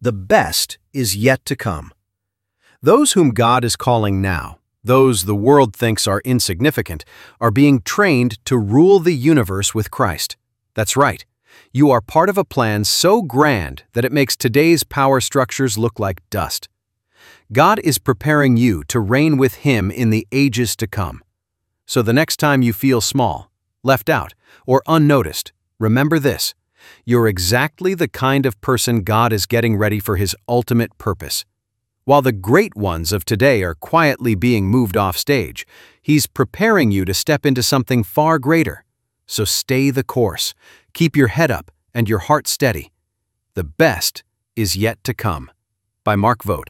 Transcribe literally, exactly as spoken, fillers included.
The best is yet to come. Those whom God is calling now, those the world thinks are insignificant, are being trained to rule the universe with Christ. That's right. You are part of a plan so grand that it makes today's power structures look like dust. God is preparing you to reign with Him in the ages to come. So the next time you feel small, left out, or unnoticed, remember this: you're exactly the kind of person God is getting ready for His ultimate purpose. While the great ones of today are quietly being moved off stage, He's preparing you to step into something far greater. So stay the course, keep your head up and your heart steady. The best is yet to come. By Mark Vogt.